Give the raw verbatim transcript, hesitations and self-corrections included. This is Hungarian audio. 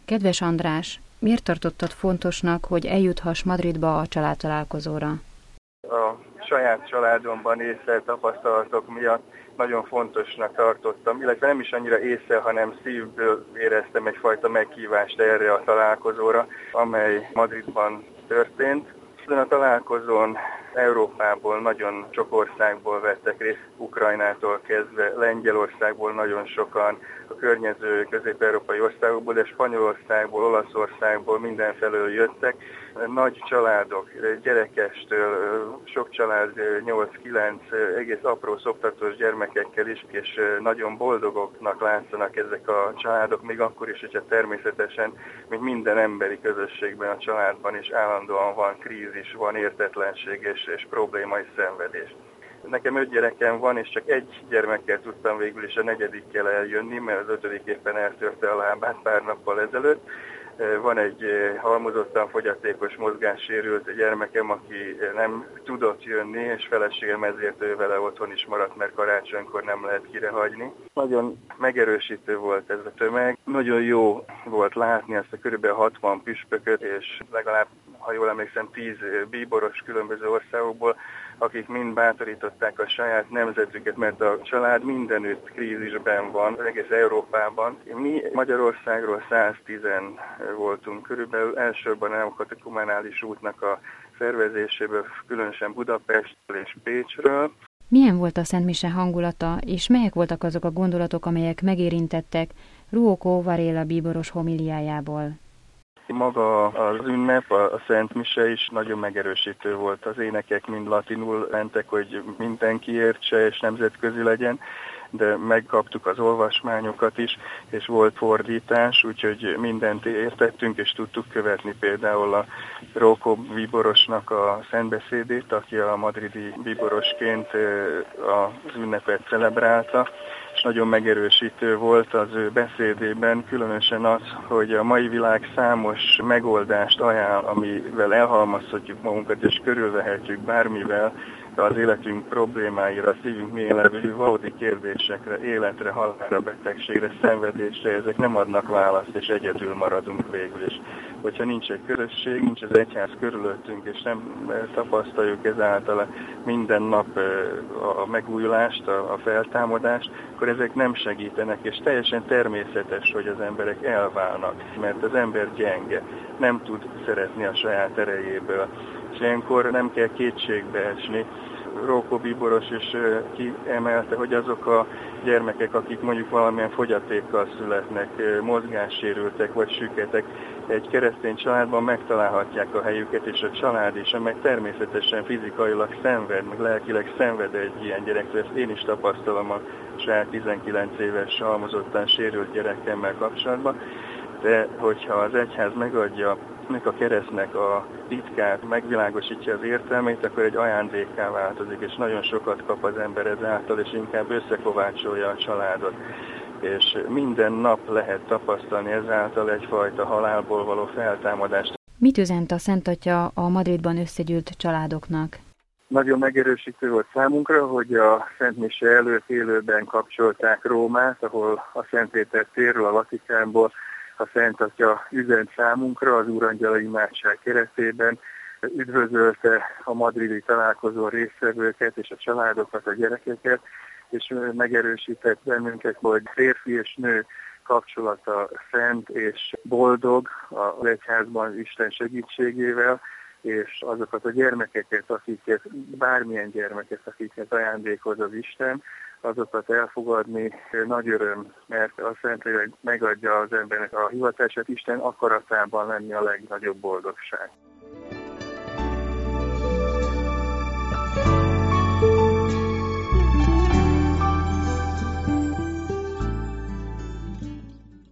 Kedves András, miért tartottad fontosnak, hogy eljuthass Madridba a családtalálkozóra? A saját családomban észlelt tapasztalatok miatt nagyon fontosnak tartottam, illetve nem is annyira észre, hanem szívből éreztem egyfajta meghívást erre a találkozóra, amely Madridban történt. Ezen a találkozón Európából, nagyon sok országból vettek részt, Ukrajnától kezdve, Lengyelországból nagyon sokan, a környező közép-európai országokból, de Spanyolországból, Olaszországból mindenfelől jöttek. Nagy családok, gyerekestől, sok család nyolc-kilenc egész apró szoptatós gyermekekkel is, és nagyon boldogoknak látszanak ezek a családok, még akkor is, hogyha természetesen, mint minden emberi közösségben a családban is állandóan van krízis, van értetlenség és, és probléma és szenvedés. Nekem öt gyerekem van, és csak egy gyermekkel tudtam végül is a negyedikkel eljönni, mert az ötödik éppen eltörte a lábát pár nappal ezelőtt. Van egy halmozottan fogyatékos mozgássérült gyermekem, aki nem tudott jönni, és feleségem ezért ő vele otthon is maradt, mert karácsonykor nem lehet kirehagyni. Nagyon megerősítő volt ez a tömeg. Nagyon jó volt látni ezt a körülbelül hatvan püspököt, és legalább, ha jól emlékszem, tíz bíboros különböző országokból, akik mind bátorították a saját nemzetüket, mert a család mindenütt krízisben van, egész Európában. Mi Magyarországról száztízen voltunk körülbelül, elsősorban a katekumenális útnak a szervezéséből, különösen Budapestről és Pécsről. Milyen volt a Szent Mise hangulata, és melyek voltak azok a gondolatok, amelyek megérintettek Ruokó Varela bíboros homiliájából? Maga az ünnep, a Szent Mise is nagyon megerősítő volt. Az énekek mind latinul mentek, hogy mindenki értse és nemzetközi legyen, de megkaptuk az olvasmányokat is, és volt fordítás, úgyhogy mindent értettünk, és tudtuk követni például a Ruokó bíborosnak a szentbeszédét, aki a madridi bíborosként az ünnepet celebrálta, és nagyon megerősítő volt az ő beszédében, különösen az, hogy a mai világ számos megoldást ajánl, amivel elhalmazhatjuk magunkat, és körülvehetjük bármivel, az életünk problémáira, a szívünk mélyén levő valódi kérdésekre, életre, halálra, betegségre, szenvedésre, ezek nem adnak választ, és egyedül maradunk végül is. Hogyha nincs egy közösség, nincs az egyház körülöttünk, és nem tapasztaljuk ezáltal minden nap a megújulást, a feltámadást, akkor ezek nem segítenek, és teljesen természetes, hogy az emberek elválnak, mert az ember gyenge, nem tud szeretni a saját erejéből. És ilyenkor nem kell kétségbe esni. Ruokó bíboros is kiemelte, hogy azok a gyermekek, akik mondjuk valamilyen fogyatékkal születnek, mozgássérültek vagy süketek, egy keresztény családban megtalálhatják a helyüket, és a család is, amely természetesen fizikailag szenved, meg lelkileg szenved egy ilyen gyerektől. Ezt én is tapasztalom a saját tizenkilenc éves halmozottan sérült gyerekemmel kapcsolatban. De hogyha az egyház megadja a keresztnek a titkát, megvilágosítja az értelmét, akkor egy ajándékká változik, és nagyon sokat kap az ember ezáltal, és inkább összekovácsolja a családot. És minden nap lehet tapasztalni ezáltal egyfajta halálból való feltámadást. Mit üzent a Szent Atya a Madridban összegyűlt családoknak? Nagyon megerősítő volt számunkra, hogy a Szent Mise előtt élőben kapcsolták Rómát, ahol a Szent Péter térről, a Vatikánból a Szent Atya üzent számunkra az Úrangyala imádság keretében, üdvözölte a madridi találkozó résztvevőket és a családokat, a gyerekeket, és megerősített bennünket, hogy férfi és nő kapcsolata szent és boldog az egyházban Isten segítségével, és azokat a gyermekeket, akiket, bármilyen gyermeket, akiket ajándékoz az Isten, azokat elfogadni nagy öröm, mert a Szentlélek megadja az embernek a hivatását, Isten akaratában lenni a legnagyobb boldogság.